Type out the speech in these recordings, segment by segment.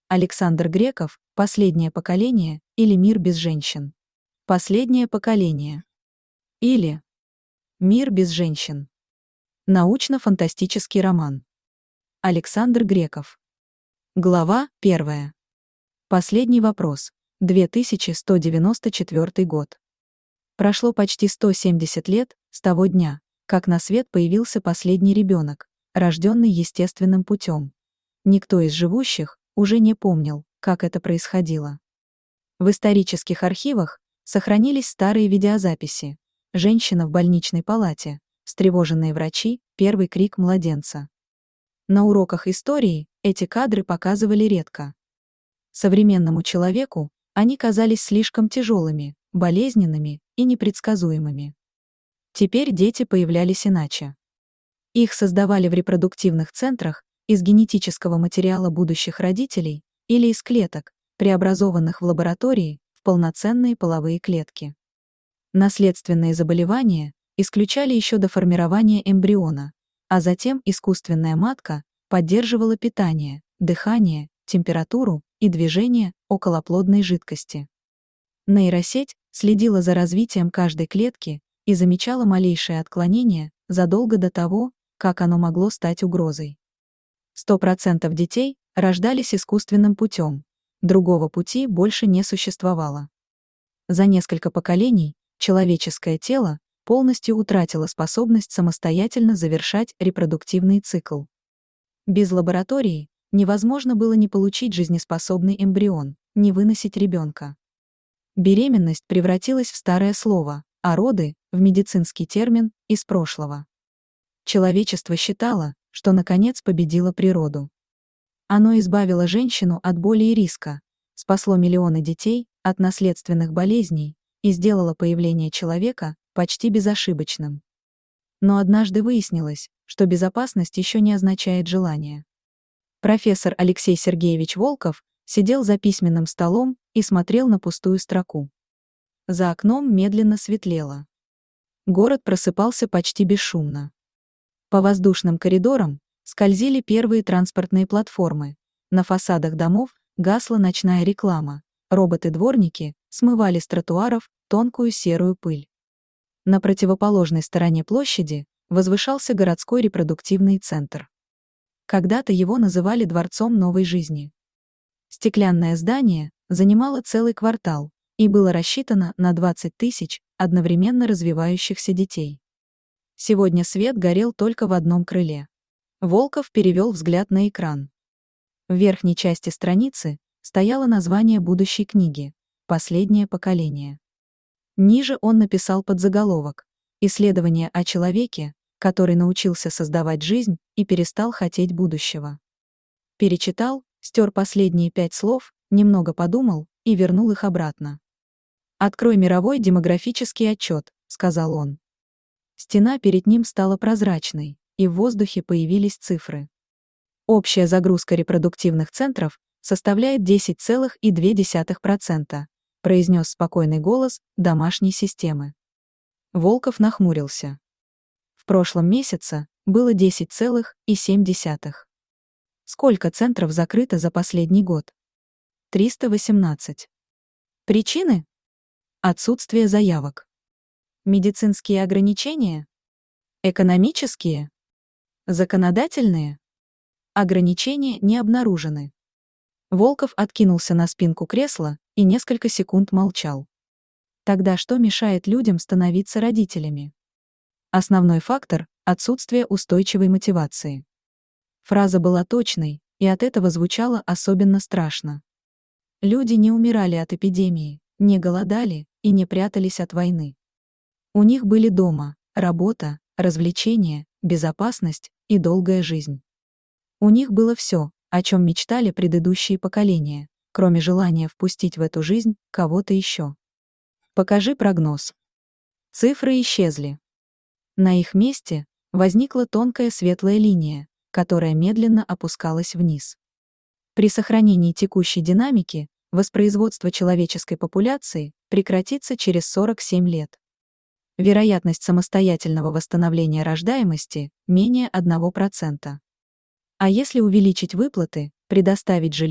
Александр Греков, «Последнее поколение» или «Мир без женщин». Последнее поколение. Или «Мир без женщин». Научно-фантастический роман. Александр Греков. Глава 1. Последний вопрос. 2194 год. Прошло почти 170 лет с того дня, как на свет появился последний ребенок, рожденный естественным путем. Никто из живущих уже не помнил, как это происходило. В исторических архивах сохранились старые видеозаписи. Женщина в больничной палате, встревоженные врачи, первый крик младенца. На уроках истории эти кадры показывали редко. Современному человеку они казались слишком тяжелыми, болезненными и непредсказуемыми. Теперь дети появлялись иначе. Их создавали в репродуктивных центрах из генетического материала будущих родителей или из клеток, преобразованных в лаборатории в полноценные половые клетки. Наследственные заболевания исключали еще до формирования эмбриона, а затем искусственная матка поддерживала питание, дыхание, температуру и движение околоплодной жидкости. Нейросеть следила за развитием каждой клетки и замечала малейшее отклонение задолго до того, как оно могло стать угрозой. 100% детей рождались искусственным путем, другого пути больше не существовало. За несколько поколений человеческое тело полностью утратило способность самостоятельно завершать репродуктивный цикл. Без лаборатории невозможно было ни получить жизнеспособный эмбрион, ни выносить ребенка. Беременность превратилась в старое слово, а роды — в медицинский термин из прошлого. Человечество считало, что наконец победило природу. Оно избавило женщину от боли и риска, спасло миллионы детей от наследственных болезней и сделало появление человека почти безошибочным. Но однажды выяснилось, что безопасность еще не означает желание. Профессор Алексей Сергеевич Волков сидел за письменным столом и смотрел на пустую строку. За окном медленно светлело. Город просыпался почти бесшумно. По воздушным коридорам скользили первые транспортные платформы, на фасадах домов гасла ночная реклама, роботы-дворники смывали с тротуаров тонкую серую пыль. На противоположной стороне площади возвышался городской репродуктивный центр. Когда-то его называли дворцом новой жизни. Стеклянное здание занимало целый квартал и было рассчитано на 20 тысяч одновременно развивающихся детей. Сегодня свет горел только в одном крыле. Волков перевел взгляд на экран. В верхней части страницы стояло название будущей книги «Последнее поколение». Ниже он написал подзаголовок «Исследование о человеке, который научился создавать жизнь и перестал хотеть будущего». Перечитал, стер последние 5 слов, немного подумал и вернул их обратно. «Открой мировой демографический отчет», — сказал он. Стена перед ним стала прозрачной, и в воздухе появились цифры. Общая загрузка репродуктивных центров составляет 10,2%, произнес спокойный голос домашней системы. Волков нахмурился. В прошлом месяце было 10,7. Сколько центров закрыто за последний год? 318. Причины? Отсутствие заявок. Медицинские ограничения? Экономические? Законодательные? Ограничения не обнаружены. Волков откинулся на спинку кресла и несколько секунд молчал. Тогда что мешает людям становиться родителями? Основной фактор — отсутствие устойчивой мотивации. Фраза была точной, и от этого звучало особенно страшно. Люди не умирали от эпидемии, не голодали и не прятались от войны. У них были дома, работа, развлечения, безопасность и долгая жизнь. У них было все, о чем мечтали предыдущие поколения, кроме желания впустить в эту жизнь кого-то еще. Покажи прогноз. Цифры исчезли. На их месте возникла тонкая светлая линия, которая медленно опускалась вниз. При сохранении текущей динамики воспроизводство человеческой популяции прекратится через 47 лет. Вероятность самостоятельного восстановления рождаемости менее 1%. А если увеличить выплаты, предоставить жилье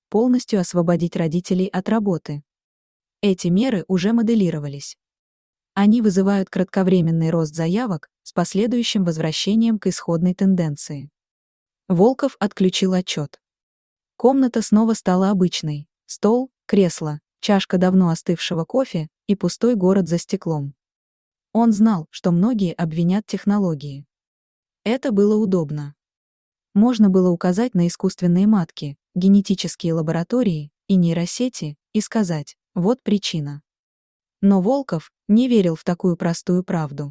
полностью освободить родителей от работы. Эти меры уже моделировались. Они вызывают кратковременный рост заявок с последующим возвращением к исходной тенденции. Волков отключил отчет. Комната снова стала обычной. Стол, кресло, чашка давно остывшего кофе и пустой город за стеклом. Он знал, что многие обвинят технологии. Это было удобно. Можно было указать на искусственные матки, генетические лаборатории и нейросети и сказать: вот причина. Но Волков не верил в такую простую правду.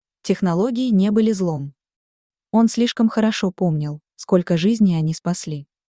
Технологии не были злом. Он слишком хорошо помнил, сколько жизней они спасли.